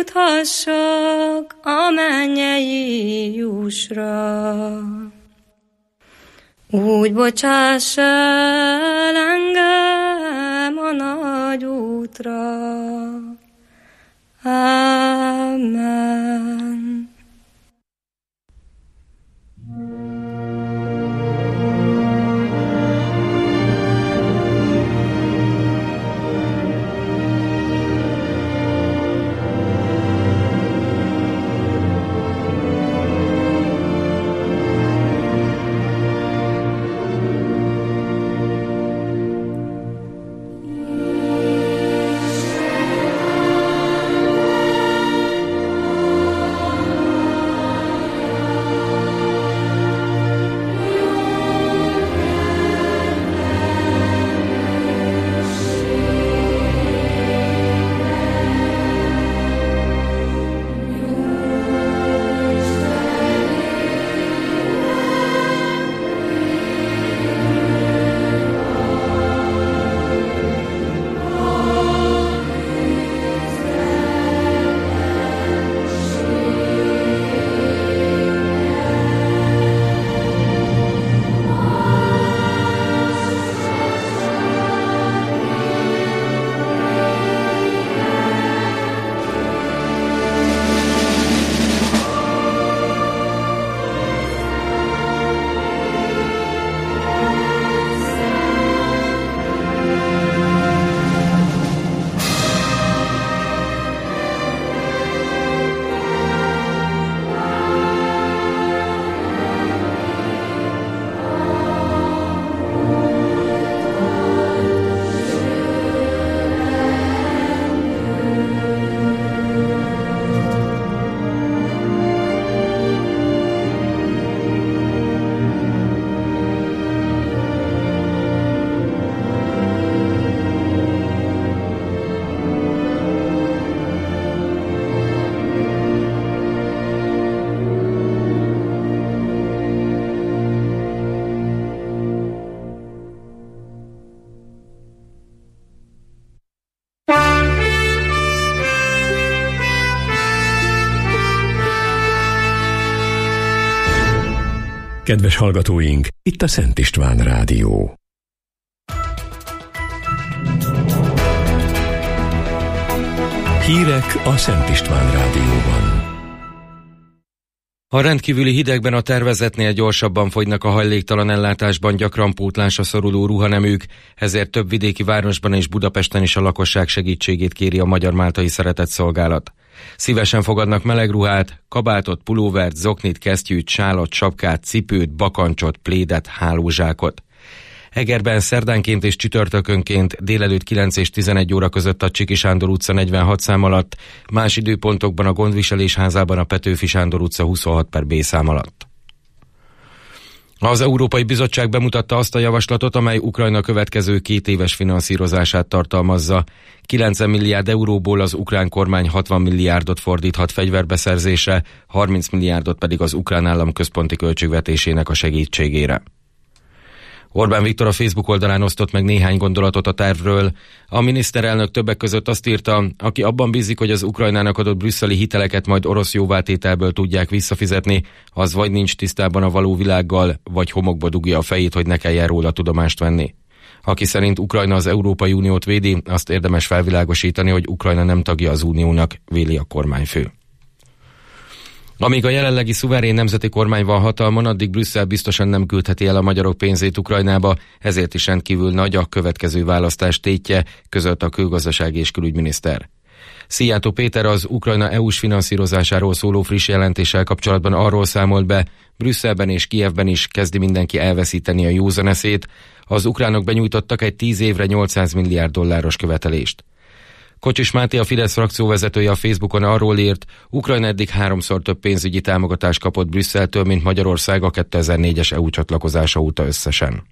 juthassak a mennyei jusra. Úgy bocsáss el engem a nagy útra. Amen. Kedves hallgatóink, itt a Szent István Rádió. Hírek a Szent István Rádióban. A rendkívüli hidegben a tervezetnél gyorsabban fogynak a hajléktalan ellátásban gyakran pótlásra szoruló ruhaneműk, ezért több vidéki városban és Budapesten is a lakosság segítségét kéri a Magyar-Máltai Szeretetszolgálat. Szívesen fogadnak meleg ruhát, kabátot, pulóvert, zoknit, kesztyűt, sálat, sapkát, cipőt, bakancsot, plédet, hálózsákot. Egerben szerdánként és csütörtökönként délelőtt 9 és 11 óra között a Csiki Sándor utca 46 szám alatt, más időpontokban a Gondviselés házában a Petőfi Sándor utca 26/B szám alatt. Az Európai Bizottság bemutatta azt a javaslatot, amely Ukrajna következő 2 éves finanszírozását tartalmazza. 90 milliárd euróból az ukrán kormány 60 milliárdot fordíthat fegyverbeszerzésre, 30 milliárdot pedig az ukrán állam központi költségvetésének a segítségére. Orbán Viktor a Facebook oldalán osztott meg néhány gondolatot a tervről. A miniszterelnök többek között azt írta, aki abban bízik, hogy az Ukrajnának adott brüsszeli hiteleket majd orosz jóvátételből tudják visszafizetni, az vagy nincs tisztában a való világgal, vagy homokba dugja a fejét, hogy ne kelljen róla tudomást venni. Aki szerint Ukrajna az Európai Uniót védi, azt érdemes felvilágosítani, hogy Ukrajna nem tagja az Uniónak, véli a kormányfő. Amíg a jelenlegi szuverén nemzeti kormány van hatalmon, addig Brüsszel biztosan nem küldheti el a magyarok pénzét Ukrajnába, ezért is rendkívül nagy a következő választás tétje, között a külgazdasági és külügyminiszter. Szijjártó Péter az Ukrajna EU-s finanszírozásáról szóló friss jelentéssel kapcsolatban arról számolt be, Brüsszelben és Kijevben is kezdi mindenki elveszíteni a józan eszét, az ukránok benyújtottak egy 10 évre 800 milliárd dolláros követelést. Kocsis Máté, a Fidesz frakcióvezetője a Facebookon arról írt, Ukrajna eddig 3-szor több pénzügyi támogatást kapott Brüsszeltől, mint Magyarország a 2004-es EU csatlakozása óta összesen.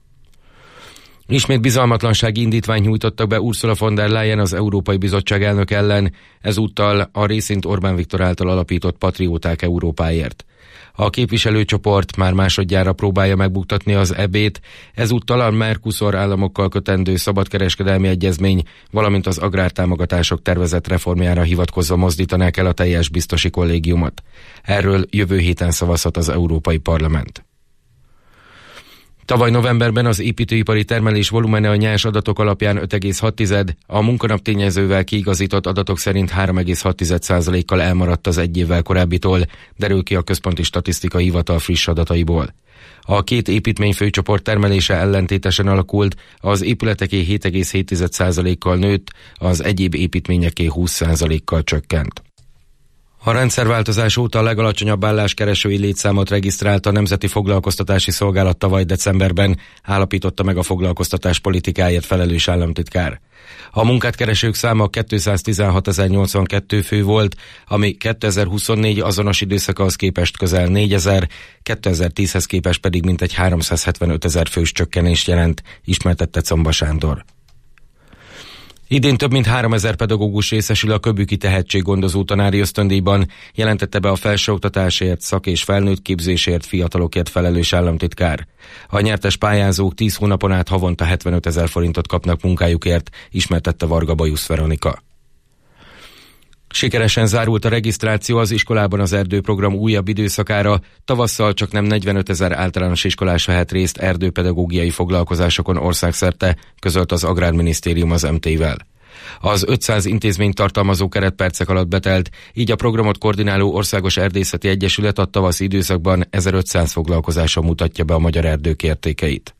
Ismét bizalmatlansági indítványt nyújtottak be Ursula von der Leyen, az Európai Bizottság elnök ellen, ezúttal a részint Orbán Viktor által alapított Patrióták Európáért. A képviselőcsoport már másodjára próbálja megbuktatni az EB-t, ezúttal a Mercosur államokkal kötendő szabadkereskedelmi egyezmény, valamint az agrártámogatások tervezett reformjára hivatkozva mozdítanák el a teljes biztosi kollégiumot. Erről jövő héten szavazhat az Európai Parlament. Tavaly novemberben az építőipari termelés volumene a nyers adatok alapján 5,6, a munkanap tényezővel kiigazított adatok szerint 3,6%-kal elmaradt az egy évvel korábbitól, derül ki a Központi Statisztikai Hivatal friss adataiból. A két építményfőcsoport termelése ellentétesen alakult, az épületeké 7,7%-kal nőtt, az egyéb építményeké 20%-kal csökkent. A rendszerváltozás óta a legalacsonyabb álláskeresői létszámot regisztrált a Nemzeti Foglalkoztatási Szolgálat tavaly decemberben, állapította meg a foglalkoztatás politikáért felelős államtitkár. A munkát keresők száma 216.082 fő volt, ami 2024 azonos időszakahoz képest közel 4000, 2010-hez képest pedig mintegy 375.000 fős csökkenést jelent, ismertette Comba Sándor. Idén több mint 3000 pedagógus részesül a Köbüki tehetséggondozó tanári ösztöndíjban, jelentette be a felsőoktatásért, szak- és felnőtt képzésért, fiatalokért felelős államtitkár. A nyertes pályázók 10 hónapon át havonta 75.000 forintot kapnak munkájukért, ismertette Varga Bajusz Veronika. Sikeresen zárult a regisztráció az Iskolában az Erdő program újabb időszakára, tavasszal csaknem 45.000 általános iskolás vehet részt erdőpedagógiai foglalkozásokon országszerte, közölt az Agrárminisztérium az MT-vel. Az 500 intézményt tartalmazó keretpercek alatt betelt, így a programot koordináló Országos Erdészeti Egyesület a tavaszi időszakban 1500 foglalkozáson mutatja be a magyar erdők értékeit.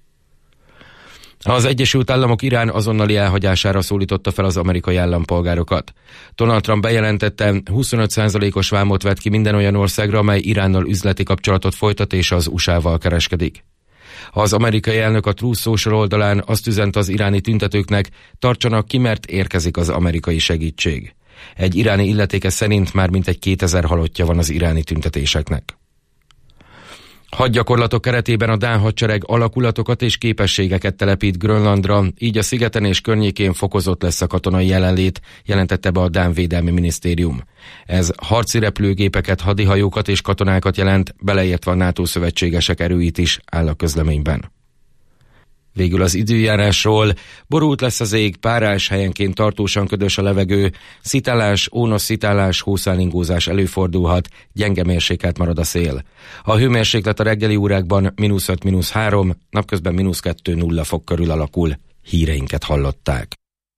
Az Egyesült Államok Irán azonnali elhagyására szólította fel az amerikai állampolgárokat. Donald Trump bejelentette, 25%-os vámot vet ki minden olyan országra, amely Iránnal üzleti kapcsolatot folytat és az USA-val kereskedik. Az amerikai elnök a Truth Social oldalán azt üzente az iráni tüntetőknek, tartsanak ki, mert érkezik az amerikai segítség. Egy iráni illetékes szerint már mintegy 2000 halottja van az iráni tüntetéseknek. Hadgyakorlatok keretében a dán hadsereg alakulatokat és képességeket telepít Grönlandra, így a szigeten és környékén fokozott lesz a katonai jelenlét, jelentette be a dán védelmi minisztérium. Ez harci repülőgépeket, hadihajókat és katonákat jelent, beleértve a NATO szövetségesek erőit is, áll a közleményben. Végül az időjárásról: borult lesz az ég, párás, helyenként tartósan ködös a levegő, szitálás, ónos-szitálás, hószálingózás előfordulhat, gyenge mérsékelt marad a szél. A hőmérséklet a reggeli órákban -5, -3, napközben -2-0 fok körül alakul. Híreinket hallották.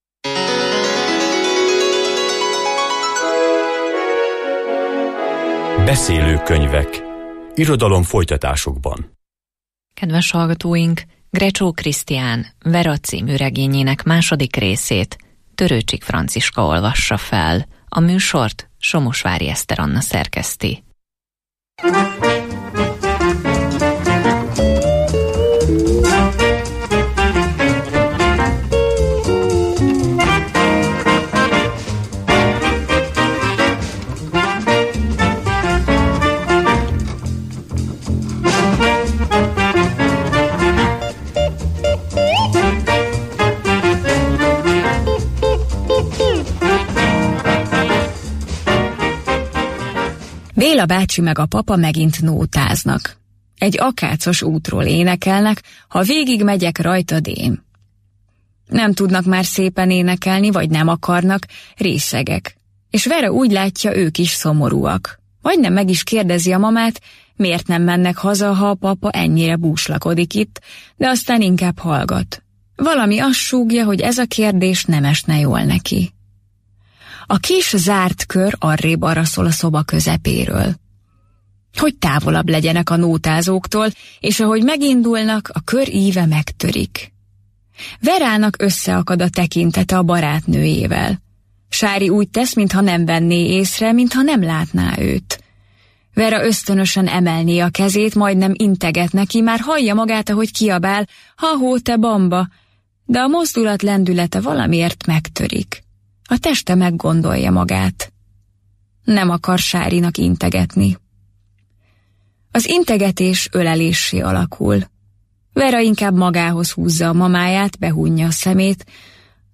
Beszélő könyvek. Irodalom folytatásokban. Kedves hallgatóink! Grecsó Krisztián Vera című regényének második részét Törőcsik Franciska olvassa fel. A műsort Somosvári Eszter Anna szerkeszti. Béla bácsi meg a papa megint nótáznak. Egy akácos útról énekelnek, ha végig megyek rajtad én. Nem tudnak már szépen énekelni, vagy nem akarnak, részegek. És Vera úgy látja, ők is szomorúak. Majdnem meg is kérdezi a mamát, miért nem mennek haza, ha a papa ennyire búslakodik itt, de aztán inkább hallgat. Valami azt súgja, hogy ez a kérdés nem esne jól neki. A kis zárt kör arrébb araszol a szoba közepéről. Hogy távolabb legyenek a nótázóktól, és ahogy megindulnak, a kör íve megtörik. Verának összeakad a tekintete a barátnőjével. Sári úgy tesz, mintha nem venné észre, mintha nem látná őt. Vera ösztönösen emelné a kezét, majdnem integet neki, már hallja magát, ahogy kiabál, ha-hó, te bamba, de a mozdulat lendülete valamiért megtörik. A teste meggondolja magát. Nem akar Sárinak integetni. Az integetés öleléssé alakul. Vera inkább magához húzza a mamáját, behúnyja a szemét.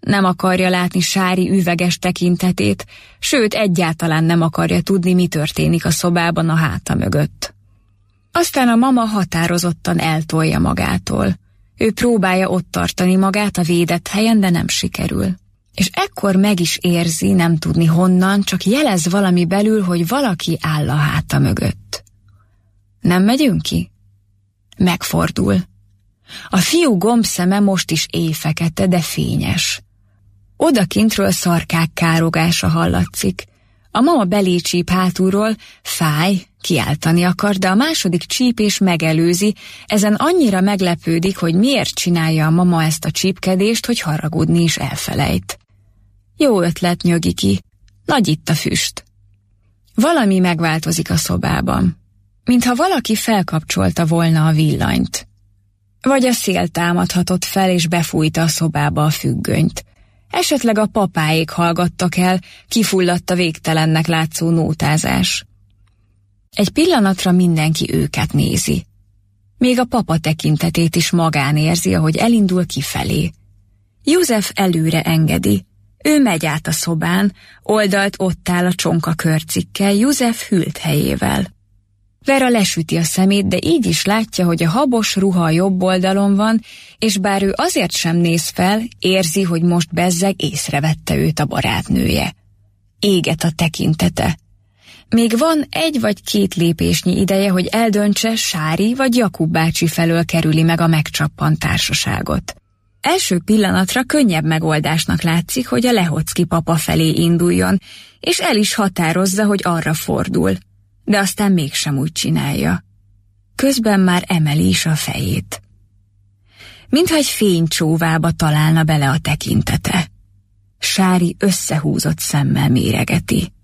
Nem akarja látni Sári üveges tekintetét, sőt, egyáltalán nem akarja tudni, mi történik a szobában a háta mögött. Aztán a mama határozottan eltolja magától. Ő próbálja ott tartani magát a védett helyen, de nem sikerül. És ekkor meg is érzi, nem tudni honnan, csak jelez valami belül, hogy valaki áll a háta mögött. Nem megyünk ki? Megfordul. A fiú gombszeme most is éjfekete, de fényes. Odakintről szarkák károgása hallatszik. A mama belé csíp hátulról, fáj, kiáltani akar, de a második csípés megelőzi, ezen annyira meglepődik, hogy miért csinálja a mama ezt a csípkedést, hogy haragudni is elfelejt. Jó ötlet, nyögi ki. Nagy itt a füst. Valami megváltozik a szobában. Mintha valaki felkapcsolta volna a villanyt. Vagy a szél támadhatott fel és befújta a szobába a függönyt. Esetleg a papáék hallgattak el, kifulladt a végtelennek látszó nótázás. Egy pillanatra mindenki őket nézi. Még a papa tekintetét is magán érzi, ahogy elindul kifelé. József előre engedi. Ő megy át a szobán, oldalt ott áll a csonka körcikkel, József hűlt helyével. Vera lesüti a szemét, de így is látja, hogy a habos ruha a jobb oldalon van, és bár ő azért sem néz fel, érzi, hogy most bezzeg észrevette őt a barátnője. Éget a tekintete. Még van 1 vagy 2 lépésnyi ideje, hogy eldöntse, Sári vagy Jakub bácsi felől kerüli meg a megcsappant társaságot. Első pillanatra könnyebb megoldásnak látszik, hogy a Lehocki papa felé induljon, és el is határozza, hogy arra fordul. De aztán mégsem úgy csinálja. Közben már emeli is a fejét. Mintha egy fénycsóvába találna bele a tekintete. Sári összehúzott szemmel méregeti.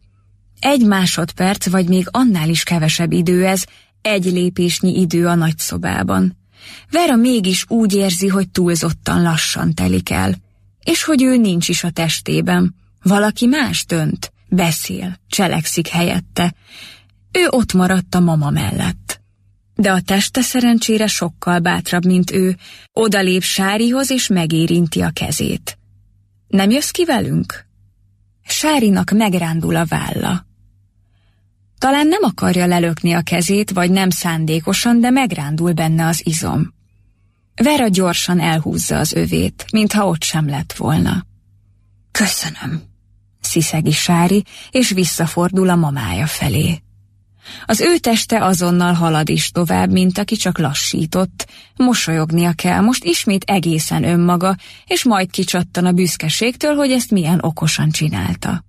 1 másodperc, vagy még annál is kevesebb idő ez, 1 lépésnyi idő a nagyszobában. Vera mégis úgy érzi, hogy túlzottan lassan telik el, és hogy ő nincs is a testében. Valaki más dönt, beszél, cselekszik helyette. Ő ott maradt a mama mellett. De a teste szerencsére sokkal bátrabb, mint ő, odalép Sárihoz és megérinti a kezét. Nem jössz ki velünk? Sárinak megrándul a válla. Talán nem akarja lelökni a kezét, vagy nem szándékosan, de megrándul benne az izom. Vera gyorsan elhúzza az övét, mintha ott sem lett volna. Köszönöm, sziszegi Sári, és visszafordul a mamája felé. Az ő teste azonnal halad is tovább, mint aki csak lassított. Mosolyognia kell, most ismét egészen önmaga, és majd kicsattan a büszkeségtől, hogy ezt milyen okosan csinálta.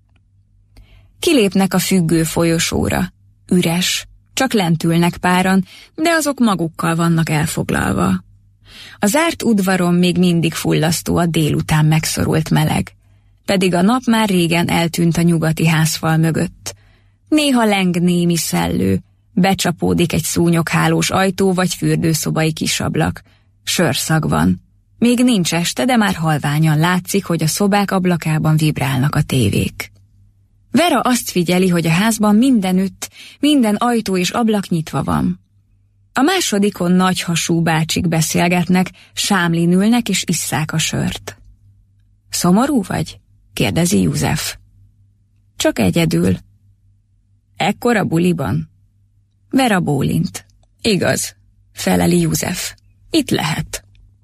Kilépnek a függő folyosóra. Üres, csak lent ülnek páran, de azok magukkal vannak elfoglalva. A zárt udvaron még mindig fullasztó a délután megszorult meleg, pedig a nap már régen eltűnt a nyugati házfal mögött. Néha leng némi szellő, becsapódik egy szúnyoghálós ajtó vagy fürdőszobai kisablak. Sörszag van. Még nincs este, de már halványan látszik, hogy a szobák ablakában vibrálnak a tévék. Vera azt figyeli, hogy a házban mindenütt, minden ajtó és ablak nyitva van. A másodikon nagyhasú bácsik beszélgetnek, sámlin ülnek és isszák a sört. Szomorú vagy? Kérdezi József. Csak egyedül. Ekkora buliban? Vera bólint. Igaz, feleli József. Itt lehet.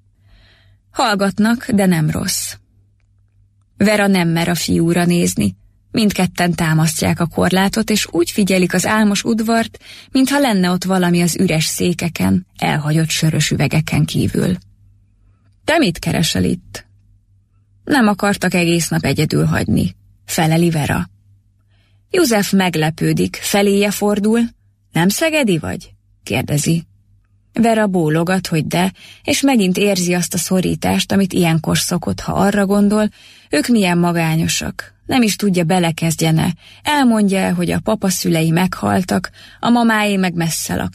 Hallgatnak, de nem rossz. Vera nem mer a fiúra nézni. Mindketten támasztják a korlátot, és úgy figyelik az álmos udvart, mintha lenne ott valami az üres székeken, elhagyott sörös üvegeken kívül. Te mit keresel itt? Nem akartak egész nap egyedül hagyni, feleli Vera. József meglepődik, feléje fordul. Nem szegedi vagy? Kérdezi. Vera bólogat, hogy de, és megint érzi azt a szorítást, amit ilyenkor szokott, ha arra gondol, ők milyen magányosak. Nem is tudja, belekezdjene. Elmondja, hogy a papa szülei meghaltak, a mamái meg messze laknak.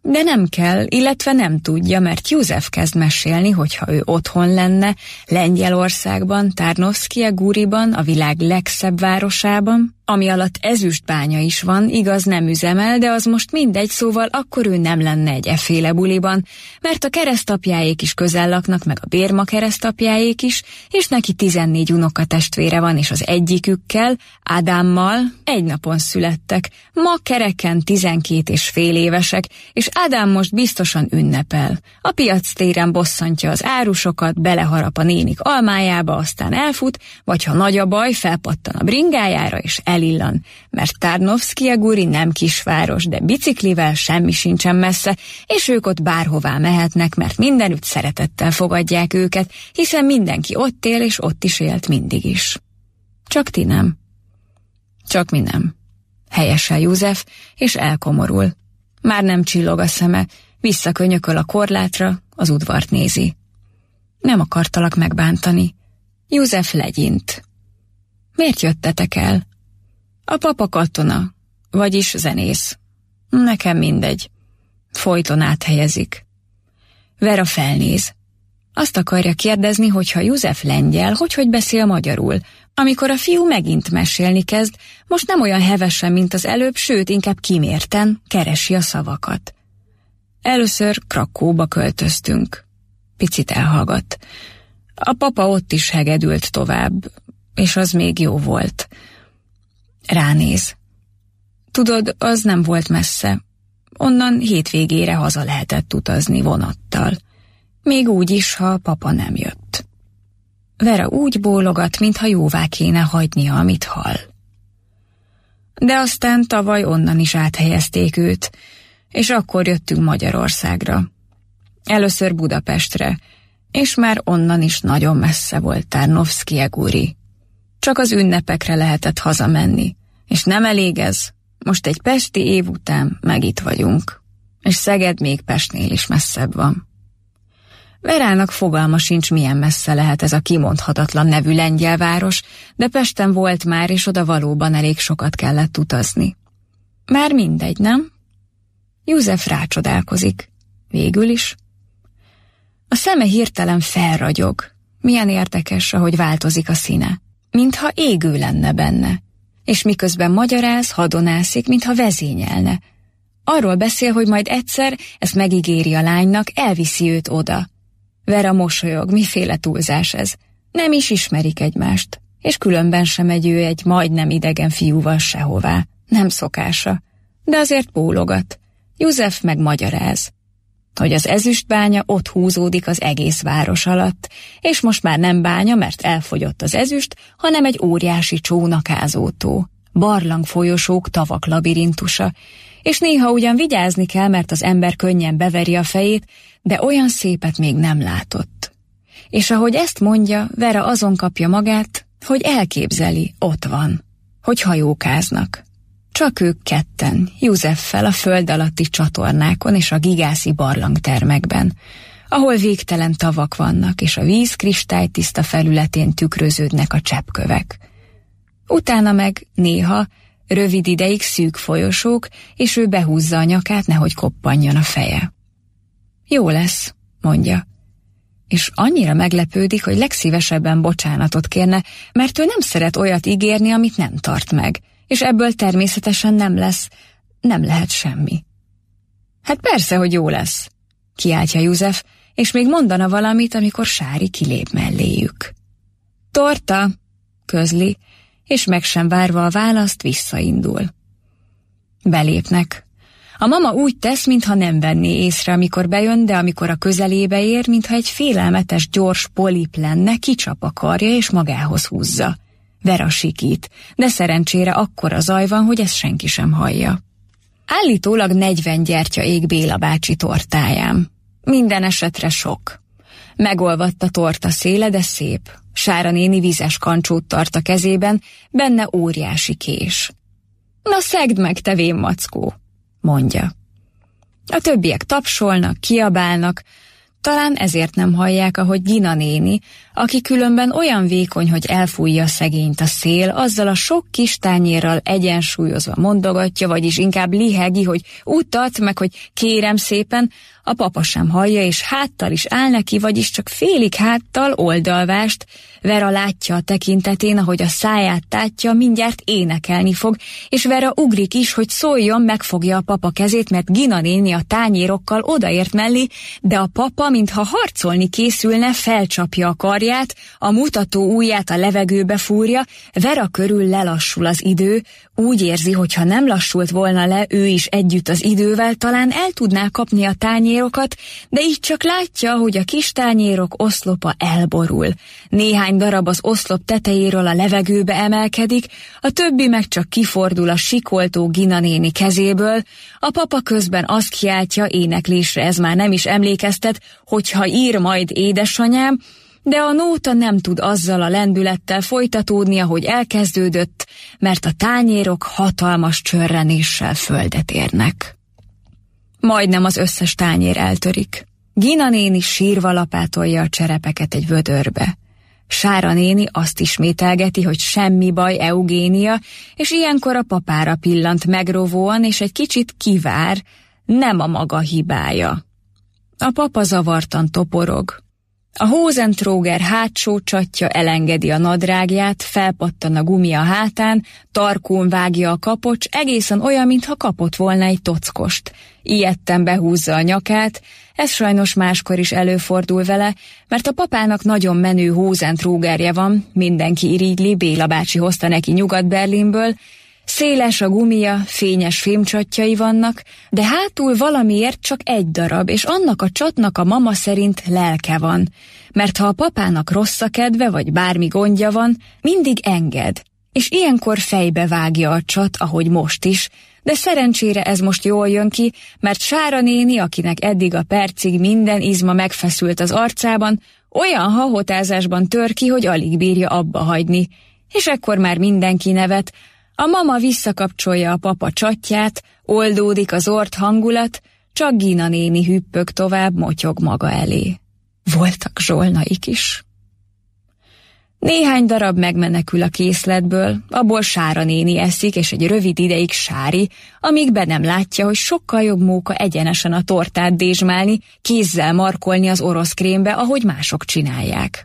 De nem kell, illetve nem tudja, mert József kezd mesélni, hogyha ő otthon lenne, Lengyelországban, Tarnowszkie-Guriban, a világ legszebb városában, ami alatt ezüstbánya is van, igaz nem üzemel, de az most mindegy, szóval akkor ő nem lenne egy efféle buliban, mert a keresztapjáék is közel laknak, meg a Bérma keresztapjáék is, és neki 14 unokatestvére van, és az egyikükkel, Ádámmal egy napon születtek, ma kereken 12 és fél évesek, és Ádám most biztosan ünnepel. A piactéren bosszantja az árusokat, beleharap a nénik almájába, aztán elfut, vagy ha nagy a baj, felpattan a bringájára, és elillan, mert Tarnowszkie-Guri nem kisváros, de biciklivel semmi sincsen messze, és ők ott bárhová mehetnek, mert mindenütt szeretettel fogadják őket, hiszen mindenki ott él, és ott is élt mindig is. Csak ti nem. Csak mi nem. Helyesel József, és elkomorul. Már nem csillog a szeme, visszakönyököl a korlátra, az udvart nézi. Nem akartalak megbántani. József legyint. Miért jöttetek el? A papa katona, vagyis zenész. Nekem mindegy. Folyton áthelyezik. Vera felnéz. Azt akarja kérdezni, hogyha József lengyel, hogy beszél magyarul. Amikor a fiú megint mesélni kezd, most nem olyan hevesen, mint az előbb, sőt, inkább kimérten keresi a szavakat. Először Krakóba költöztünk. Picit elhallgat. A papa ott is hegedült tovább, és az még jó volt. Ránéz. Tudod, az nem volt messze. Onnan hétvégére haza lehetett utazni vonattal. Még úgy is, ha a papa nem jött. Vera úgy bólogat, mintha jóvá kéne hagynia, amit hall. De aztán tavaly onnan is áthelyezték őt, és akkor jöttünk Magyarországra. Először Budapestre, és már onnan is nagyon messze volt Tarnowszkie-Guri. Csak az ünnepekre lehetett hazamenni, és nem elég ez, most egy pesti év után meg itt vagyunk, és Szeged még Pestnél is messzebb van. Verának fogalma sincs, milyen messze lehet ez a kimondhatatlan nevű lengyel város, de Pesten volt már, és oda valóban elég sokat kellett utazni. Már mindegy, nem? József rácsodálkozik. Végül is. A szeme hirtelen felragyog. Milyen érdekes, ahogy változik a színe. Mintha égő lenne benne. És miközben magyaráz, hadonászik, mintha vezényelne. Arról beszél, hogy majd egyszer, ezt megígéri a lánynak, elviszi őt oda. Vera mosolyog, miféle túlzás ez. Nem is ismerik egymást, és különben sem megy ő egy majdnem idegen fiúval sehová. Nem szokása, de azért bólogat. József meg magyaráz, hogy az ezüstbánya ott húzódik az egész város alatt, és most már nem bánya, mert elfogyott az ezüst, hanem egy óriási csónakázótó, barlangfolyosók, tavak labirintusa, és néha ugyan vigyázni kell, mert az ember könnyen beveri a fejét, de olyan szépet még nem látott. És ahogy ezt mondja, Vera azon kapja magát, hogy elképzeli, ott van, hogy hajókáznak. Csak ők ketten, Józseffel a föld alatti csatornákon és a gigászi barlangtermekben, ahol végtelen tavak vannak, és a víz kristálytiszta felületén tükröződnek a cseppkövek. Utána meg néha rövid ideig szűk folyosók, és ő behúzza a nyakát, nehogy koppanjon a feje. Jó lesz, mondja, és annyira meglepődik, hogy legszívesebben bocsánatot kérne, mert ő nem szeret olyat ígérni, amit nem tart meg, és ebből természetesen nem lehet semmi. Hát persze, hogy jó lesz, kiáltja József, és még mondana valamit, amikor Sári kilép melléjük. Torta, közli, és meg sem várva a választ visszaindul. Belépnek. A mama úgy tesz, mintha nem venné észre, amikor bejön, de amikor a közelébe ér, mintha egy félelmetes, gyors polip lenne, kicsap a karja és magához húzza. Vera sikít, de szerencsére akkora zaj van, hogy ezt senki sem hallja. Állítólag 40 gyertya ég Béla bácsi tortáján. Minden esetre sok. Megolvadt a torta széle, de szép. Sára néni vizes kancsót tart a kezében, benne óriási kés. Na szegd meg, te vén mackó, mondja. A többiek tapsolnak, kiabálnak, Talán ezért nem hallják, ahogy Gina néni, aki különben olyan vékony, hogy elfújja szegényt a szél, azzal a sok kis tányérral egyensúlyozva mondogatja, vagyis inkább lihegi, hogy utat, meg hogy kérem szépen, a papa sem hallja, és háttal is áll neki, vagyis csak félig háttal oldalvást. Vera látja a tekintetén, ahogy a száját tátja, mindjárt énekelni fog, és Vera ugrik is, hogy szóljon, megfogja a papa kezét, mert Gina néni a tányérokkal odaért mellé, de a papa, mintha harcolni készülne, felcsapja a karját, a mutató ujját a levegőbe fúrja, Vera körül lelassul az idő, úgy érzi, hogy ha nem lassult volna le ő is együtt az idővel, talán el tudná kapni a tányérokat, de így csak látja, hogy a kis tányérok oszlopa elborul. Néhány darab az oszlop tetejéről a levegőbe emelkedik, a többi meg csak kifordul a sikoltó Gina néni kezéből. A papa közben azt kiáltja, éneklésre ez már nem is emlékeztet, hogyha ír majd édesanyám, de a nóta nem tud azzal a lendülettel folytatódni, ahogy elkezdődött, mert a tányérok hatalmas csörrenéssel földet érnek. Majdnem az összes tányér eltörik. Gina néni sírva lapátolja a cserepeket egy vödörbe. Sára néni azt ismételgeti, hogy semmi baj, Eugénia, és ilyenkor a papára pillant megrovóan, és egy kicsit kivár, nem a maga hibája. A papa zavartan toporog. A Hosentróger hátsó csatja elengedi a nadrágját, felpattan a gumi a hátán, tarkón vágja a kapocs, egészen olyan, mintha kapott volna egy tockost. Ijedten behúzza a nyakát, ez sajnos máskor is előfordul vele, mert a papának nagyon menő Hosentrógerje van, mindenki irigyli, Béla bácsi hozta neki Nyugat-Berlinből, széles a gumia, fényes fémcsatjai vannak, de hátul valamiért csak egy darab, és annak a csatnak a mama szerint lelke van, mert ha a papának rossz a kedve, vagy bármi gondja van, mindig enged, és ilyenkor fejbe vágja a csat, ahogy most is, de szerencsére ez most jól jön ki, mert Sára néni, akinek eddig a percig minden izma megfeszült az arcában, olyan hahotázásban tör ki, hogy alig bírja abba hagyni, és ekkor már mindenki nevet. A mama visszakapcsolja a papa csatját, oldódik az ort hangulat, csak Gina néni hüppög tovább, motyog maga elé. Voltak zsolnaik is. Néhány darab megmenekül a készletből, abból Sára néni eszik, és egy rövid ideig Sári, amíg be nem látja, hogy sokkal jobb móka egyenesen a tortát dézsmálni, kézzel markolni az orosz krémbe, ahogy mások csinálják.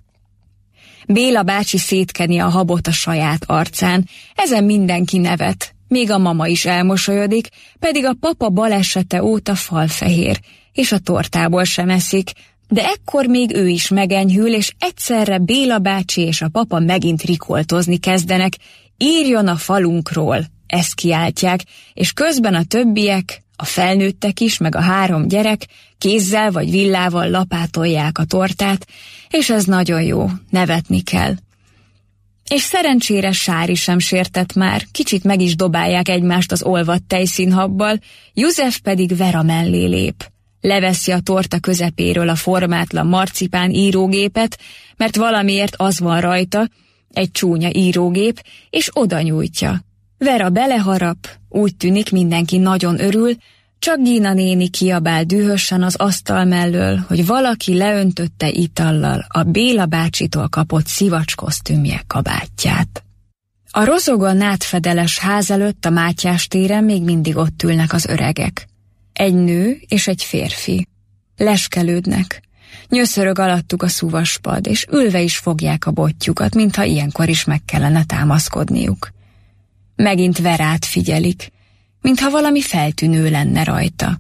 Béla bácsi szétkeni a habot a saját arcán, ezen mindenki nevet, még a mama is elmosolyodik, pedig a papa balesete óta falfehér, és a tortából sem eszik, de ekkor még ő is megenyhül, és egyszerre Béla bácsi és a papa megint rikoltozni kezdenek, írjon a falunkról, ezt kiáltják, és közben a többiek, a felnőttek is, meg a 3 gyerek kézzel vagy villával lapátolják a tortát, és ez nagyon jó, nevetni kell. És szerencsére Sári sem sértett már, kicsit meg is dobálják egymást az olvadt tejszínhabbal, József pedig Vera mellé lép. Leveszi a torta közepéről a formátlan marcipán írógépet, mert valamiért az van rajta, egy csúnya írógép, és oda nyújtja. Vera beleharap, úgy tűnik mindenki nagyon örül, csak Gina néni kiabál dühösen az asztal mellől, hogy valaki leöntötte itallal a Béla bácsitól kapott szivacskosztümje kabátját. A rozogó nádfedeles ház előtt a Mátyás téren még mindig ott ülnek az öregek. Egy nő és egy férfi. Leskelődnek. Nyöszörög alattuk a szuvaspad, és ülve is fogják a bottyukat, mintha ilyenkor is meg kellene támaszkodniuk. Megint Verát figyelik, mintha valami feltűnő lenne rajta.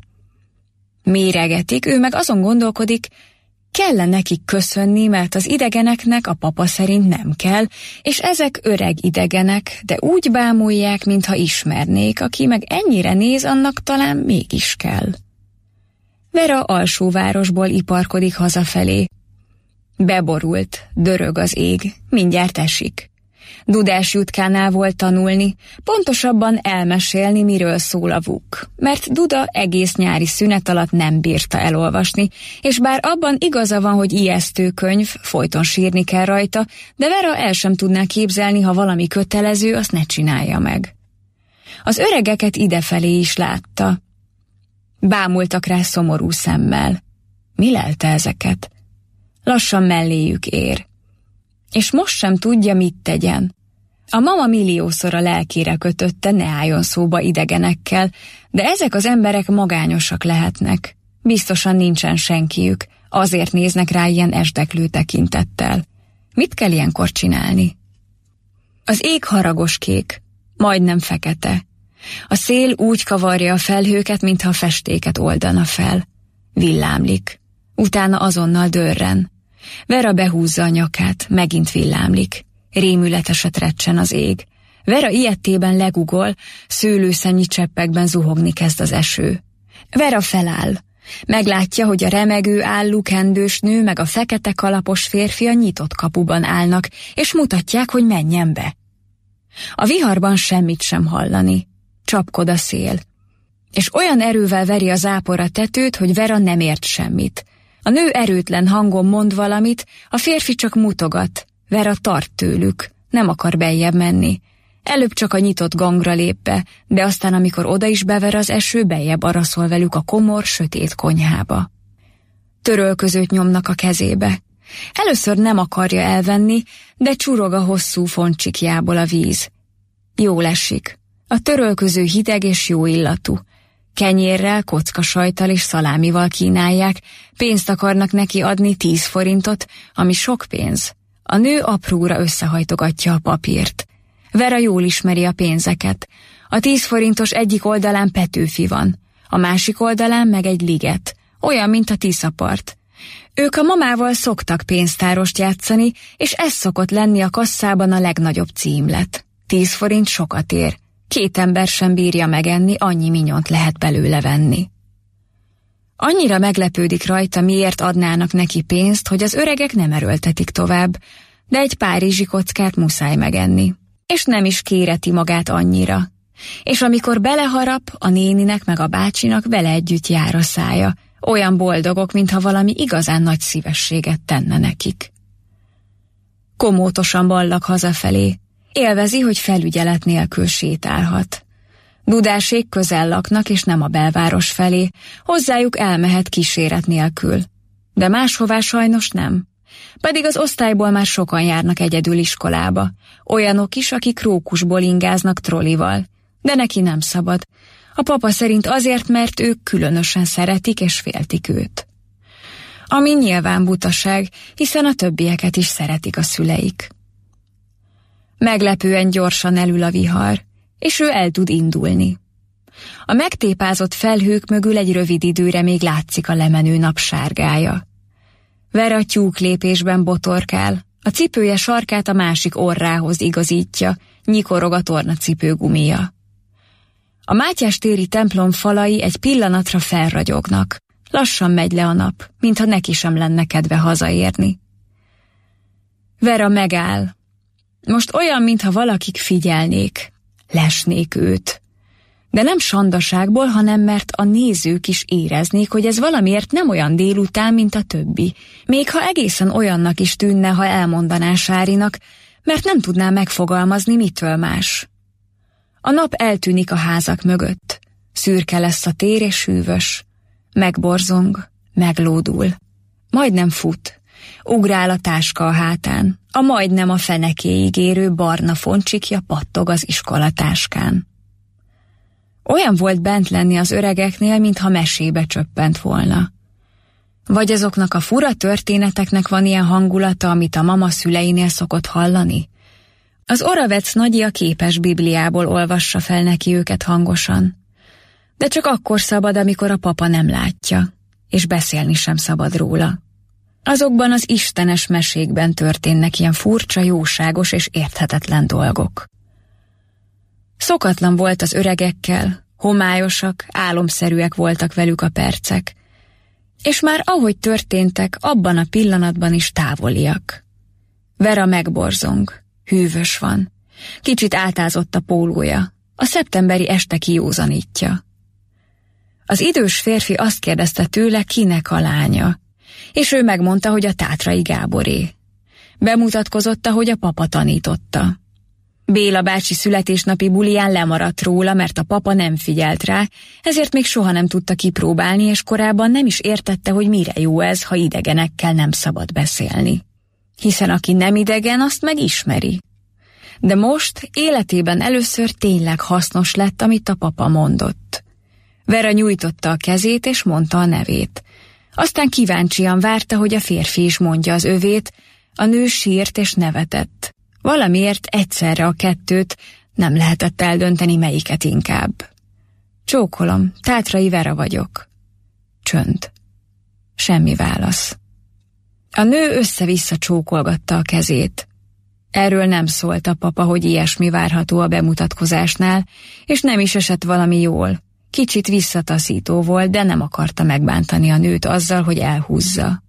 Méregetik, ő meg azon gondolkodik, kell nekik köszönni, mert az idegeneknek a papa szerint nem kell, és ezek öreg idegenek, de úgy bámulják, mintha ismernék, aki meg ennyire néz, annak talán mégis kell. Vera alsóvárosból iparkodik hazafelé. Beborult, dörög az ég, mindjárt esik. Dudás Jutkánál volt tanulni, pontosabban elmesélni, miről szól a vuk, mert Duda egész nyári szünet alatt nem bírta elolvasni, és bár abban igaza van, hogy ijesztő könyv, folyton sírni kell rajta, de Vera el sem tudná képzelni, ha valami kötelező, azt ne csinálja meg. Az öregeket idefelé is látta. Bámultak rá szomorú szemmel. Mi lelte ezeket? Lassan melléjük ér. És most sem tudja, mit tegyen. A mama milliószor a lelkére kötötte, ne álljon szóba idegenekkel, de ezek az emberek magányosak lehetnek. Biztosan nincsen senkiük, azért néznek rá ilyen esdeklő tekintettel. Mit kell ilyenkor csinálni? Az ég haragos kék, majdnem fekete. A szél úgy kavarja a felhőket, mintha festéket oldana fel. Villámlik. Utána azonnal dörren. Vera behúzza a nyakát, megint villámlik. Rémületeset recsen az ég. Vera ilyettében legugol, szőlőszennyi cseppekben zuhogni kezd az eső. Vera feláll. Meglátja, hogy a remegő állú kendős nő meg a fekete kalapos férfi a nyitott kapuban állnak, és mutatják, hogy menjen be. A viharban semmit sem hallani. Csapkod a szél. És olyan erővel veri a zápor a tetőt, hogy Vera nem ért semmit. A nő erőtlen hangon mond valamit, a férfi csak mutogat. Vera tart tőlük, nem akar beljebb menni. Előbb csak a nyitott gangra lép be, de aztán, amikor oda is bever az eső, beljebb araszol velük a komor, sötét konyhába. Törölközőt nyomnak a kezébe. Először nem akarja elvenni, de csurog a hosszú foncsikjából a víz. Jól esik. A törölköző hideg és jó illatú. Kenyérrel, kockasajttal és szalámival kínálják, pénzt akarnak neki adni 10 forintot, ami sok pénz. A nő apróra összehajtogatja a papírt. Vera jól ismeri a pénzeket. A 10 forintos egyik oldalán Petőfi van, a másik oldalán meg egy liget, olyan, mint a Tiszapart. Ők a mamával szoktak pénztárost játszani, és ez szokott lenni a kasszában a legnagyobb címlet. 10 forint sokat ér. 2 ember sem bírja megenni, annyi minyont lehet belőle venni. Annyira meglepődik rajta, miért adnának neki pénzt, hogy az öregek nem erőltetik tovább, de egy párizsi kockát muszáj megenni. És nem is kéreti magát annyira. És amikor beleharap, a néninek meg a bácsinak vele együtt jár a szája, olyan boldogok, mintha valami igazán nagy szívességet tenne nekik. Komótosan ballag hazafelé. Élvezi, hogy felügyelet nélkül sétálhat. Dudásék közel laknak, és nem a belváros felé, hozzájuk elmehet kíséret nélkül. De máshová sajnos nem. Pedig az osztályból már sokan járnak egyedül iskolába, olyanok is, akik rókusból ingáznak trollival, de neki nem szabad. A papa szerint azért, mert ők különösen szeretik és féltik őt. Ami nyilván butaság, hiszen a többieket is szeretik a szüleik. Meglepően gyorsan elül a vihar, és ő el tud indulni. A megtépázott felhők mögül egy rövid időre még látszik a lemenő nap sárgája. Vera tyúk lépésben botorkál, a cipője sarkát a másik orrához igazítja, nyikorog a tornacipő gumija. A Mátyás téri templom falai egy pillanatra felragyognak. Lassan megy le a nap, mintha neki sem lenne kedve hazaérni. Vera megáll. Most olyan, mintha valakik figyelnék, lesnék őt. De nem sandaságból, hanem mert a nézők is éreznék, hogy ez valamiért nem olyan délután, mint a többi. Még ha egészen olyannak is tűnne, ha elmondaná Sárinak, mert nem tudná megfogalmazni, mitől más. A nap eltűnik a házak mögött. Szürke lesz a tér és hűvös. Megborzong, meglódul. Majdnem fut. Ugrál a táska a hátán. A majdnem a fenekéig érő barna foncsikja pattog az iskolatáskán. Olyan volt bent lenni az öregeknél, mintha mesébe csöppent volna. Vagy azoknak a fura történeteknek van ilyen hangulata, amit a mama szüleinél szokott hallani? Az Oravec nagyi a képes Bibliából olvassa fel neki őket hangosan. De csak akkor szabad, amikor a papa nem látja, és beszélni sem szabad róla. Azokban az istenes mesékben történnek ilyen furcsa, jóságos és érthetetlen dolgok. Szokatlan volt az öregekkel, homályosak, álomszerűek voltak velük a percek, és már ahogy történtek, abban a pillanatban is távoliak. Vera megborzong, hűvös van, kicsit átázott a pólója, a szeptemberi este kijózanítja. Az idős férfi azt kérdezte tőle, kinek a lánya, és ő megmondta, hogy a Tátrai Gáboré. Bemutatkozott, ahogy a papa tanította. Béla bácsi születésnapi buliján lemaradt róla, mert a papa nem figyelt rá, ezért még soha nem tudta kipróbálni, és korábban nem is értette, hogy mire jó ez, ha idegenekkel nem szabad beszélni. Hiszen aki nem idegen, azt megismeri. De most életében először tényleg hasznos lett, amit a papa mondott. Vera nyújtotta a kezét, és mondta a nevét. Aztán kíváncsian várta, hogy a férfi is mondja az övét, a nő sírt és nevetett. Valamiért egyszerre a kettőt, nem lehetett eldönteni, melyiket inkább. Csókolom, Tátrai Vera vagyok. Csönd. Semmi válasz. A nő össze-vissza csókolgatta a kezét. Erről nem szólt a papa, hogy ilyesmi várható a bemutatkozásnál, és nem is esett valami jól. Kicsit visszataszító volt, de nem akarta megbántani a nőt azzal, hogy elhúzza.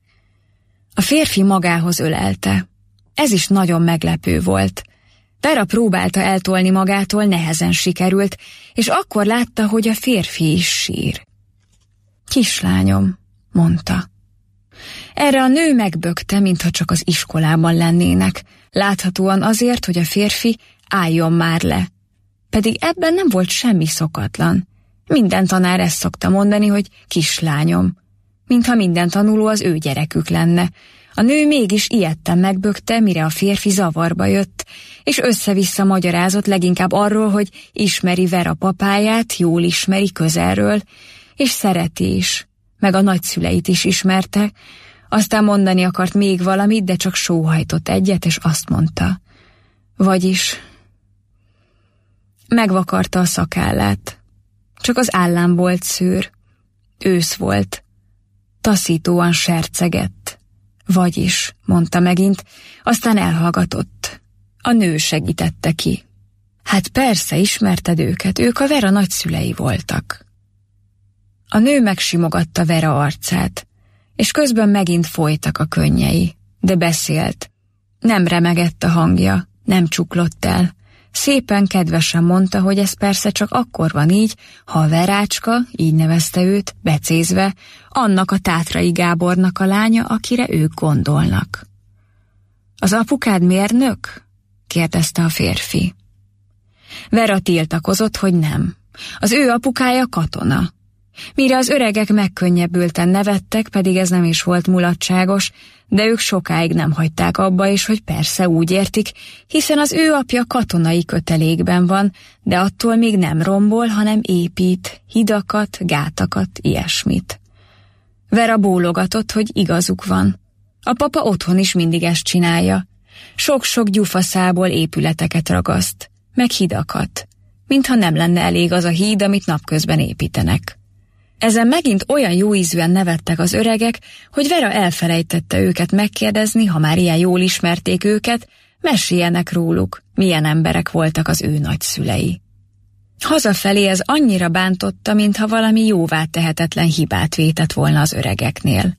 A férfi magához ölelte. Ez is nagyon meglepő volt. Vera próbálta eltolni magától, nehezen sikerült, és akkor látta, hogy a férfi is sír. Kislányom, mondta. Erre a nő megbökte, mintha csak az iskolában lennének, láthatóan azért, hogy a férfi álljon már le. Pedig ebben nem volt semmi szokatlan. Minden tanár ezt szokta mondani, hogy kislányom, mintha minden tanuló az ő gyerekük lenne. A nő mégis ijedten megbökte, mire a férfi zavarba jött, és össze-vissza magyarázott leginkább arról, hogy ismeri Vera papáját, jól ismeri közelről, és szereti is, meg a nagyszüleit is ismerte. Aztán mondani akart még valamit, de csak sóhajtott egyet, és azt mondta. Vagyis megvakarta a szakállát. Csak az állán volt szőr. Ősz volt. Taszítóan sercegett. Vagyis, mondta megint, aztán elhallgatott. A nő segítette ki. Hát persze, ismerted őket, ők a Vera nagyszülei voltak. A nő megsimogatta Vera arcát, és közben megint folytak a könnyei, de beszélt. Nem remegett a hangja, nem csuklott el. Szépen kedvesen mondta, hogy ez persze csak akkor van így, ha a Verácska, így nevezte őt, becézve, annak a Tátrai Gábornak a lánya, akire ők gondolnak. Az apukád mérnök? kérdezte a férfi. Vera tiltakozott, hogy nem. Az ő apukája katona. Mire az öregek megkönnyebbülten nevettek, pedig ez nem is volt mulatságos, de ők sokáig nem hagyták abba, és hogy persze úgy értik, hiszen az ő apja katonai kötelékben van, de attól még nem rombol, hanem épít, hidakat, gátakat, ilyesmit. Vera bólogatott, hogy igazuk van. A papa otthon is mindig ezt csinálja. Sok-sok gyufaszából épületeket ragaszt, meg hidakat, mintha nem lenne elég az a híd, amit napközben építenek. Ezen megint olyan jóízűen nevettek az öregek, hogy Vera elfelejtette őket megkérdezni, ha már ilyen jól ismerték őket, meséljenek róluk, milyen emberek voltak az ő nagyszülei. Hazafelé ez annyira bántotta, mintha valami jóvá tehetetlen hibát vétett volna az öregeknél.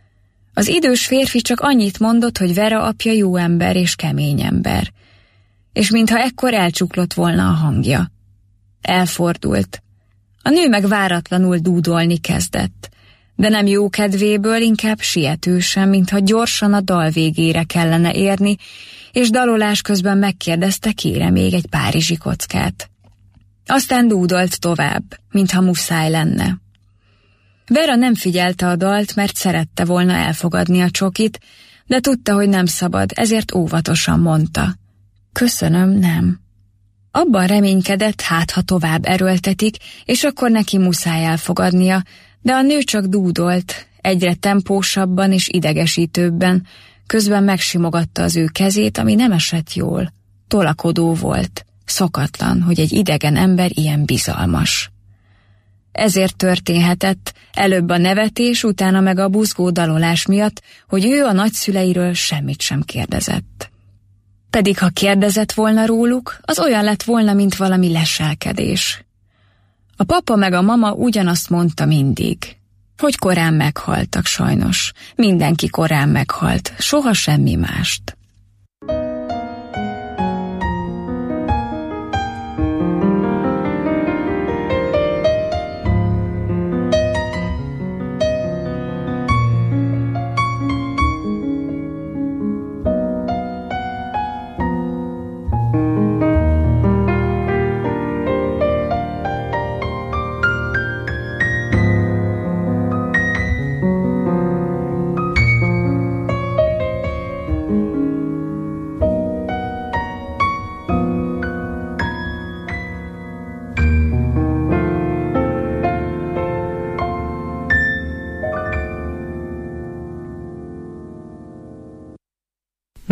Az idős férfi csak annyit mondott, hogy Vera apja jó ember és kemény ember, és mintha ekkor elcsuklott volna a hangja. Elfordult. A nő meg váratlanul dúdolni kezdett, de nem jó kedvéből, inkább sietősen, mintha gyorsan a dal végére kellene érni, és dalolás közben megkérdezte, kére még egy párizsi kockát. Aztán dúdolt tovább, mintha muszáj lenne. Vera nem figyelte a dalt, mert szerette volna elfogadni a csokit, de tudta, hogy nem szabad, ezért óvatosan mondta. Köszönöm, nem. Abban reménykedett, hát ha tovább erőltetik, és akkor neki muszáj elfogadnia, de a nő csak dúdolt, egyre tempósabban és idegesítőbben, közben megsimogatta az ő kezét, ami nem esett jól. Tolakodó volt, szokatlan, hogy egy idegen ember ilyen bizalmas. Ezért történhetett, előbb a nevetés, utána meg a buzgó dalolás miatt, hogy ő a nagyszüleiről semmit sem kérdezett. Pedig ha kérdezett volna róluk, az olyan lett volna, mint valami leselkedés. A papa meg a mama ugyanazt mondta mindig, hogy korán meghaltak sajnos. Mindenki korán meghalt, soha semmi mást.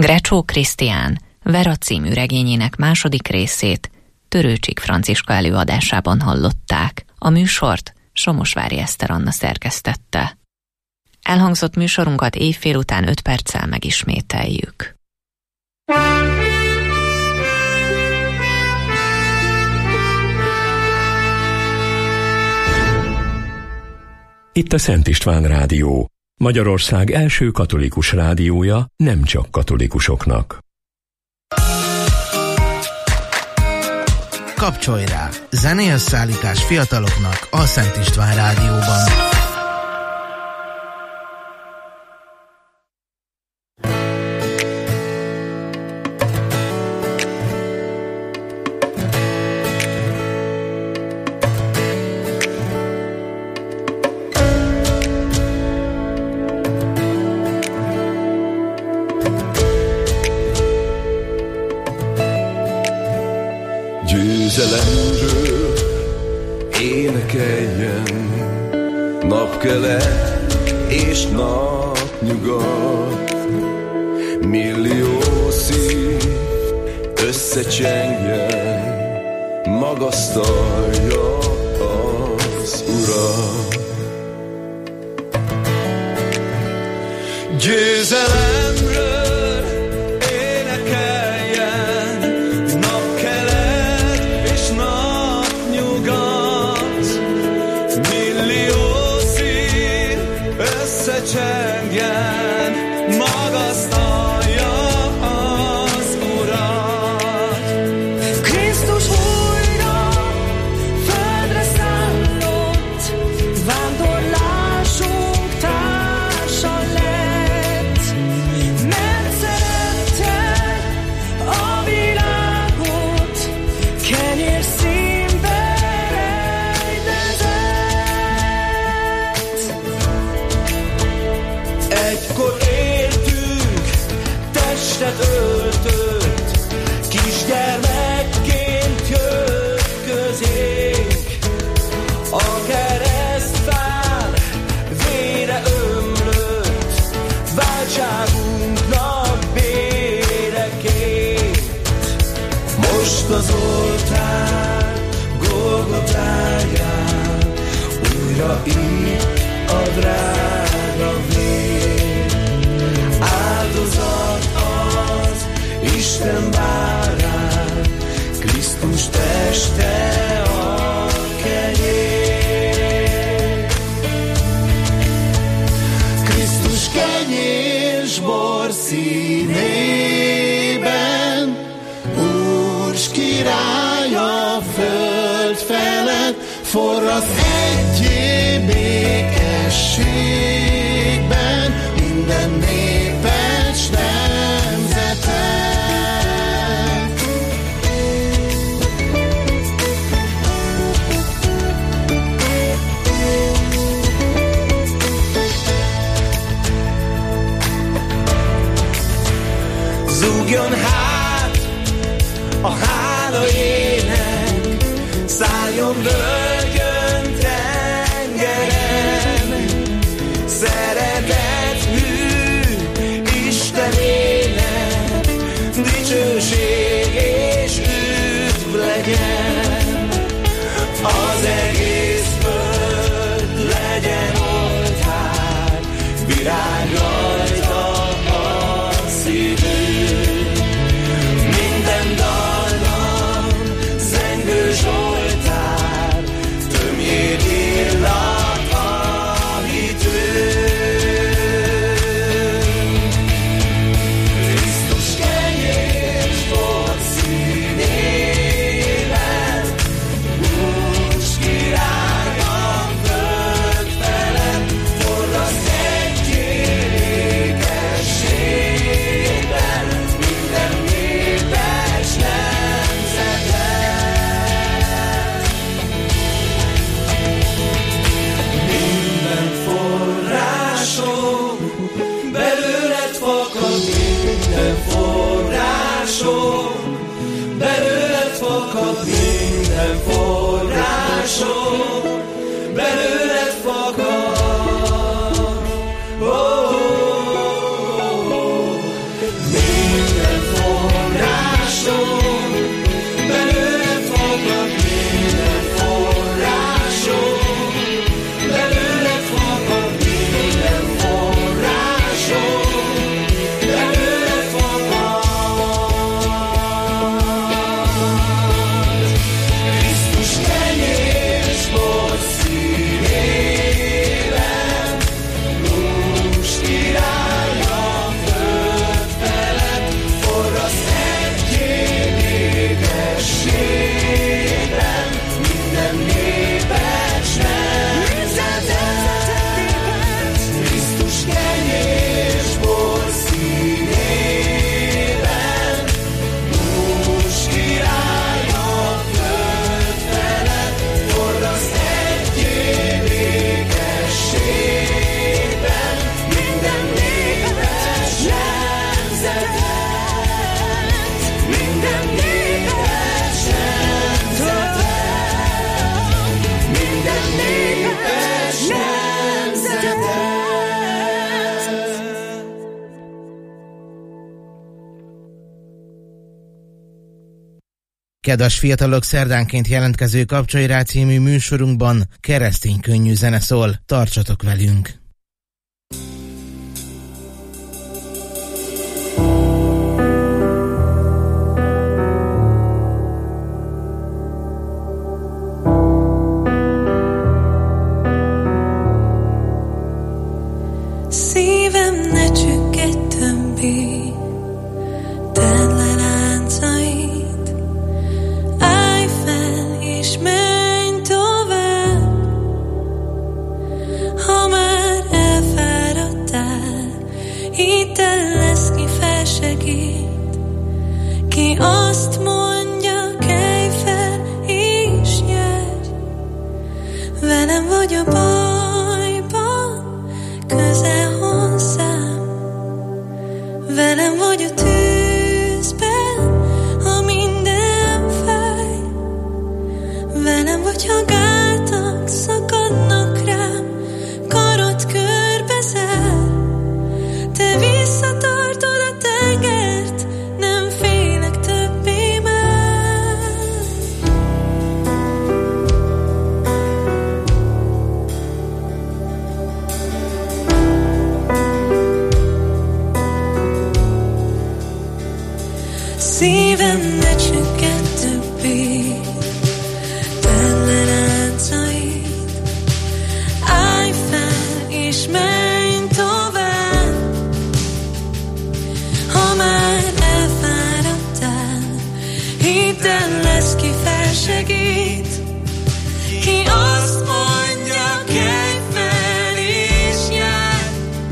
Grecsó Krisztián, Vera című regényének második részét Törőcsik Franciska előadásában hallották. A műsort Somosvári Eszter Anna szerkesztette. Elhangzott műsorunkat éjfél után 5 perccel megismételjük. Itt a Szent István Rádió, Magyarország első katolikus rádiója, nem csak katolikusoknak. Kapcsolj rá! Zenejösszállítás fiataloknak a Szent István Rádióban. Győzelemről énekeljen napkelet és napnyugat, millió szív összecsengjen, magasztalja az Urat. Győzelemről csengjen, magasztalja az Urat. Krisztus újra földre szállott, vándorlásunk társa lett, mert szerette a világot, kenyér színbe rejtezett. Egykor éltünk, testet öltött, kisgyermekként jött közénk. A keresztfán vére ömlött, váltságunknak béreként. Most az oltár Golgotáján újra itt a drága vér. Áldozat az Isten bárány, Krisztus teste a kenyér. Krisztus kenyér s bor színében, Úr s király a föld felett, forrasz egyé békességben minden népet s nemzetet. Zúgjon hát a hála ének, szálljon völgyön tengeren, szeretet hű Istenének, dicsőség és üdv legyen. Az egész föld legyen oltár, virág rajta a szívünk. Minden dallam zengő zsoltár, tömjék illat a hitünk. Krisztus kenyér s bor színében, Úr s király a föld felett, forrasz egyé békességben minden népet s nemzetet. Minden forrásom belőled fakad, minden forrásom belőled fakad, minden forrásom belőled fakad. Oh, oh, oh, oh. Kedves fiatalok, szerdánként jelentkező Kapcsolj rá című műsorunkban keresztény könnyű zene szól. Tartsatok velünk! Szívem ne csüggedj többé, tedd le láncait, állj fel és menj tovább. Ha már elfáradtál, hidd el, lesz ki felsegít, ki azt mondja, kelj fel és jöjj. Velem vagy a bajban, közel hozzám, velem vagy a tűzben, ha minden fáj, velem vagy, ha gátak szakadnak rám, karod körbe zár, te visszatartod a tengert, nem félek többé már. Szívem ne csüggedj többé, tedd le láncait, állj fel és menj tovább. Ha már elfáradtál, hidd el, lesz ki felsegít, ki azt mondja, kelj fel és járj,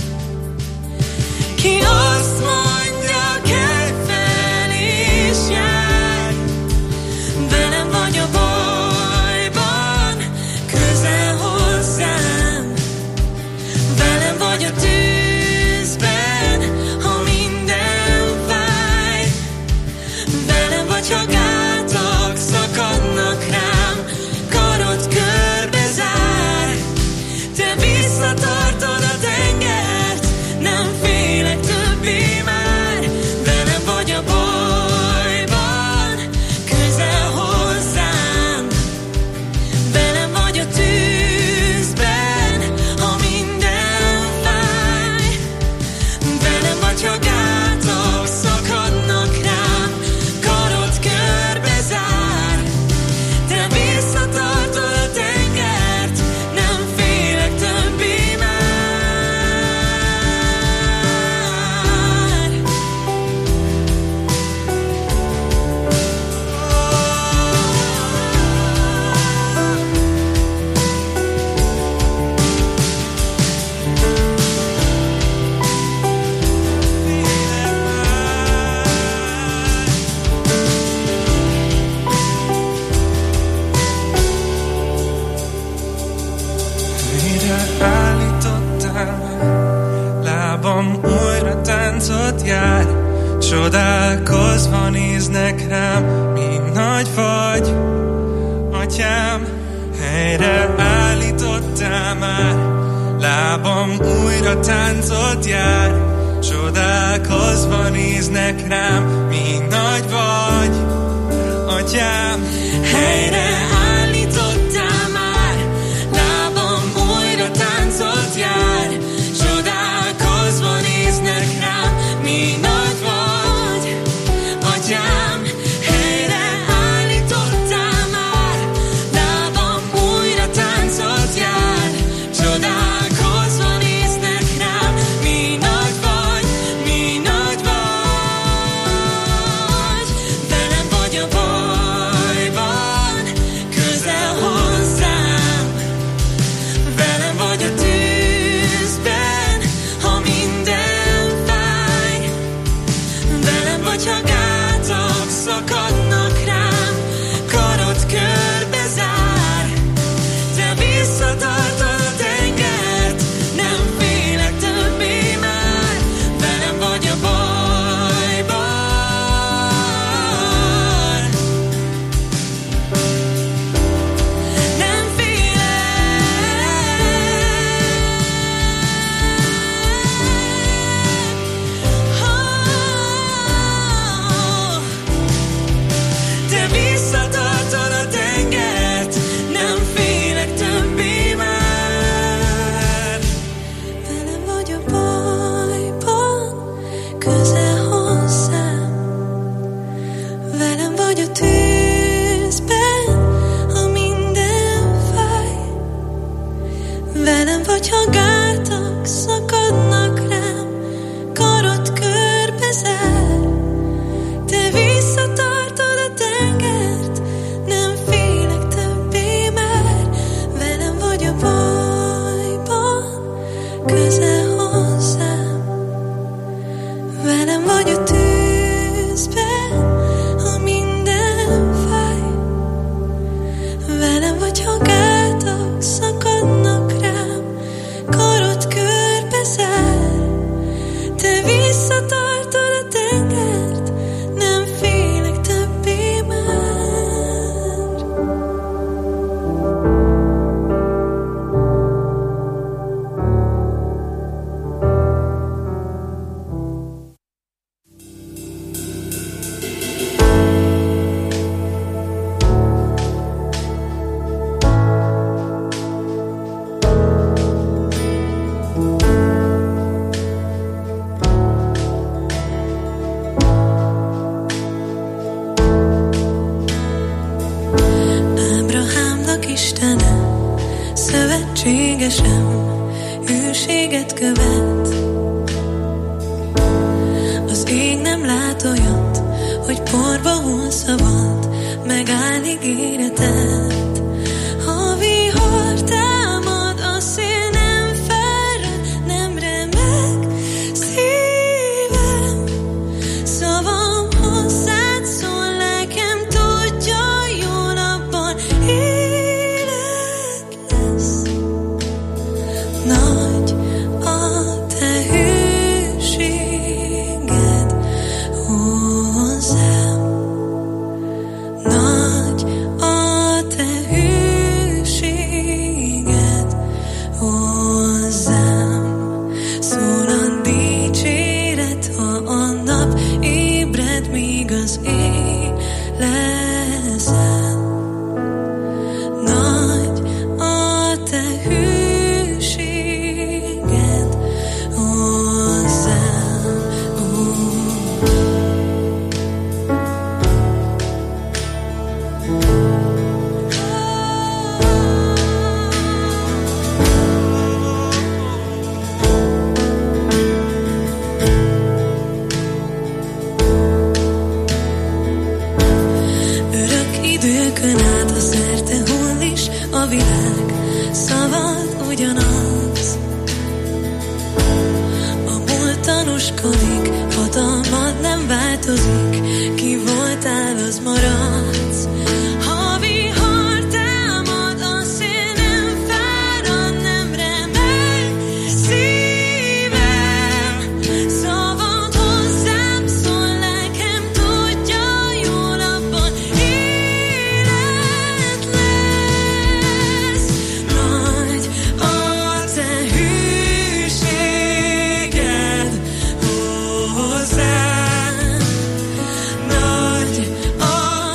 ki azt mondja, kelj fel és járj. Velem vagy a bajban, közel hozzám, velem vagy a tűzben, ha minden fáj, velem vagy, ha gátak szakadnak rám, karod körbe zár, te visszatartod a tengert, nem félek többé már. Velem vagy a bajban, közel hozzám, velem vagy a tűzben, ha minden fáj, velem vagy, ha gátak szakadnak rám, karod körbe zár, te visszatartod a tengert, nem félek többé már. Mire állítottál meg, lábam újra táncot jár, csodálkozva néznek rám, mi nagy vagy, atyám. Helyre állítottál már, lábam újra táncot jár, csodálkozva néznek rám, mi nagy vagy, atyám. Helyre állítottál már, lábam újra táncot jár, csodálkozva néznek rám, mi nagy vagy, atyám. Helyre állítottál már, lábam újra táncot jár, csodálkozva néznek rám, mi nagy vagy, velem vagy a bajban, ha gátak szakadnak rám, karod körbe zár. Te visszatartod a tengert, nem félek többé már. Ábrahámnak Istene, szövetségesem, hűséget követ. Az ég nem lát olyat, hogy porba hull szavad, megáll ígéretet. Ha vihar támad, a szél nem fárad, nem remeg szívem. Szavam hozzád szól, lelkem tudja, jó napban élet lesz. Nagy a te hűséged hozzám. Nagy a te hűséged hozzám. Szól a dicséret, ha a nap ébred, míg az éj leszel. Nagy a te hűséged hozzám. Örök időkön át a szerte hull is a világ, szavad ugyanaz. A múlt tanúskodik, hatalmad nem változik, ki voltál, az maradsz. Ha vihar támad, a szél nem fárad, nem remeg szívem. Szavad hozzám szól, lelkem tudja, jó napban élet lesz. Nagy a te hűséged hozzám. Nagy a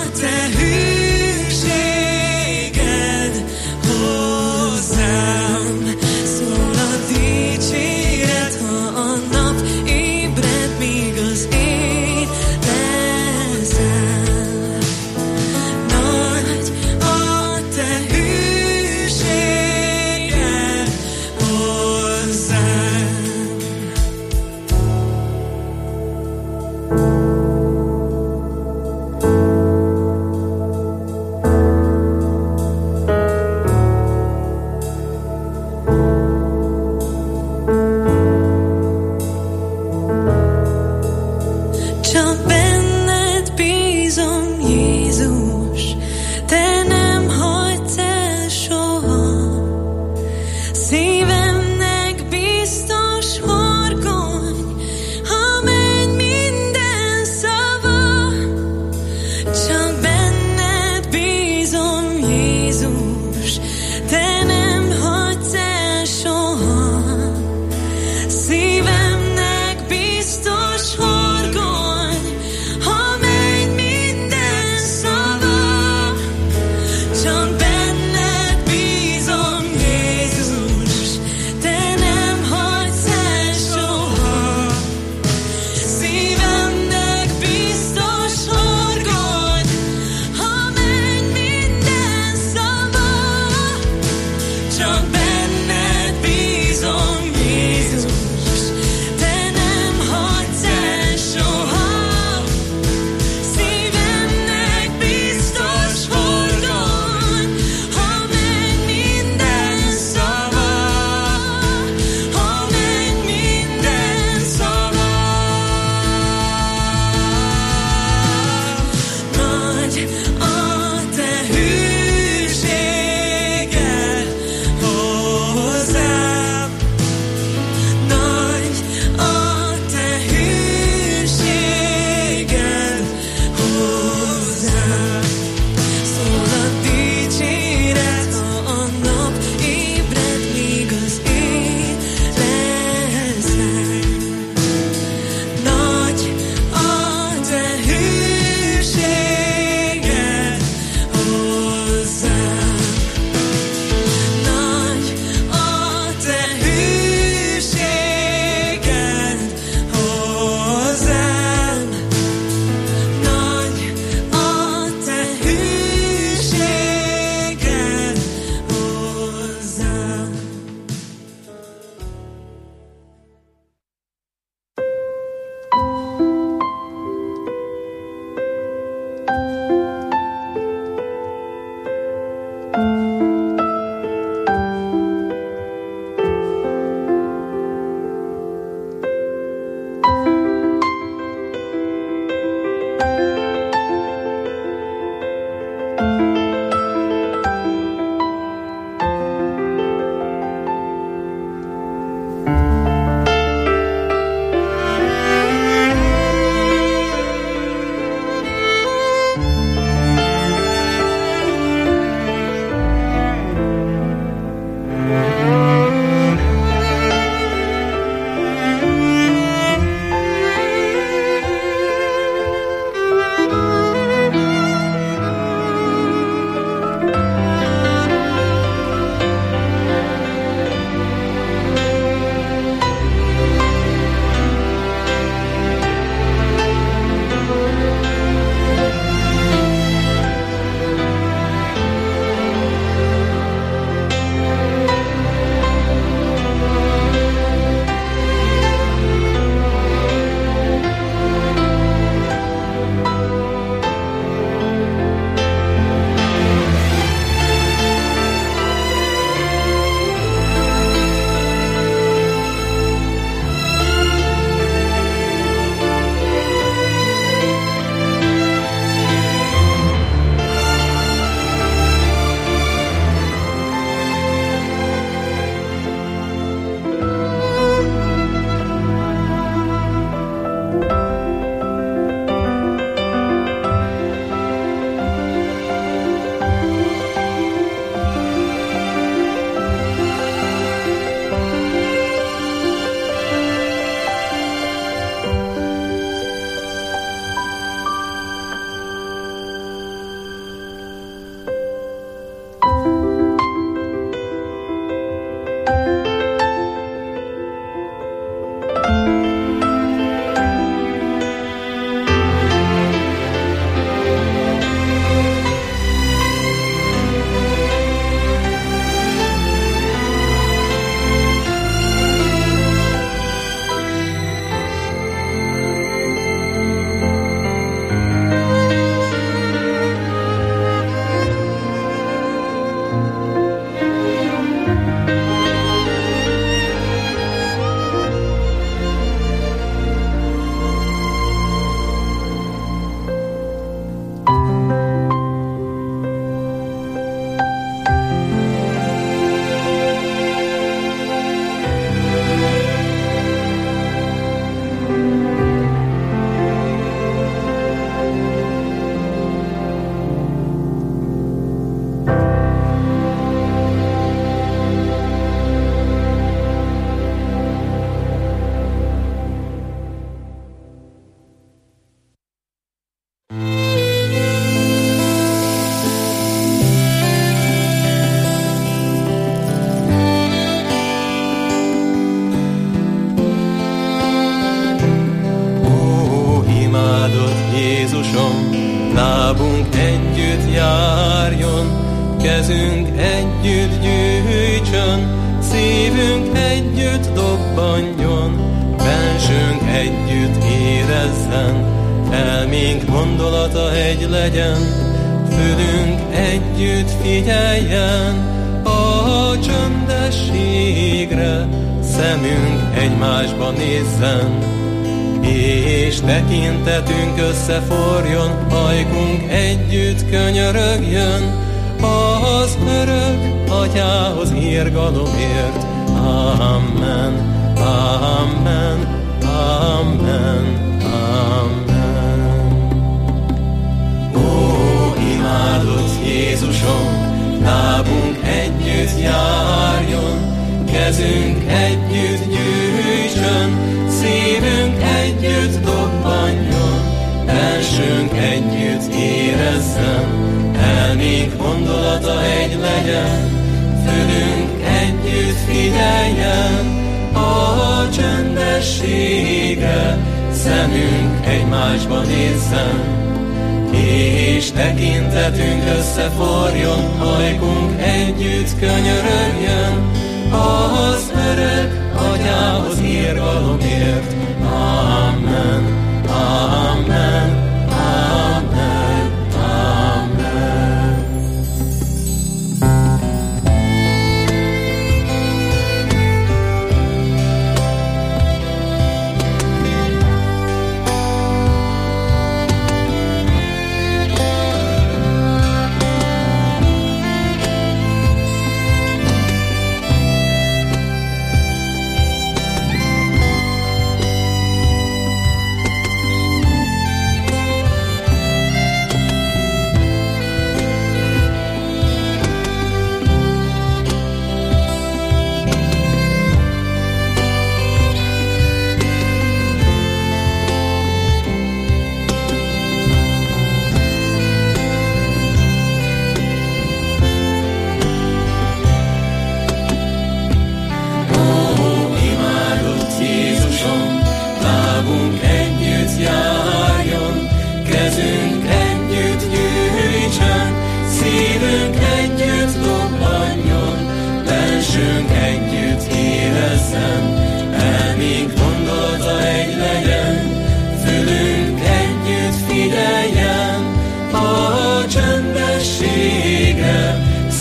lábunk együtt járjon, kezünk együtt gyűjtsön, szívünk együtt dobbanjon, bensőnk együtt érezzen, elménk gondolata egy legyen, fülünk együtt figyeljen a csöndességre, szemünk egymásba nézzen, és tekintetünk összeforjon, ajkunk együtt könyörögjön, az örök Atyához irgalomért. Amen, amen, amen, amen. Ó, imádott Jézusom, lábunk együtt járjon, kezünk együtt gyűjtsön, szívünk együtt dobbanjon, bensőnk együtt érezzen, elménk gondolata egy legyen, fülünk együtt figyeljen a csöndességre, szemünk egymásba nézzen, és tekintetünk összeforjon, ajkunk együtt könyörögjön, az örök Atyához irgalomért. Amen, amen, amen, amen.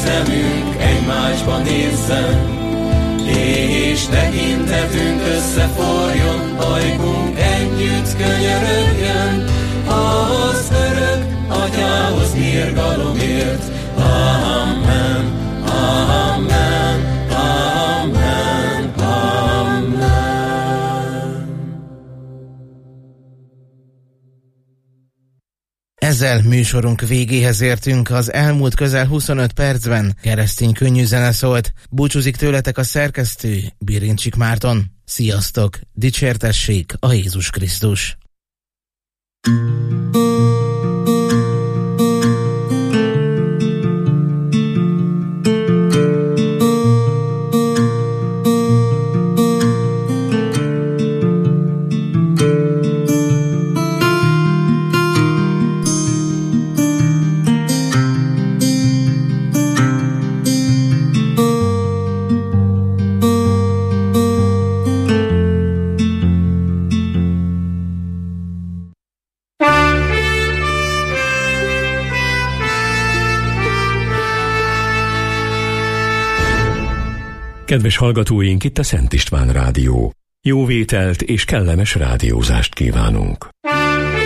szemünk egymásba nézzen, és tekintetünk összeforjon, ajkunk együtt könyörögjön, ahhoz örök atyához irgalomért. Amen, amen, amen, amen. Ezzel műsorunk végéhez értünk. Az elmúlt közel 25 percben keresztény könnyű zene szólt. Búcsúzik tőletek a szerkesztő, Birincsik Márton. Sziasztok! Dicsértessék a Jézus Krisztus! Kedves hallgatóink, itt a Szent István Rádió. Jó vételt és kellemes rádiózást kívánunk.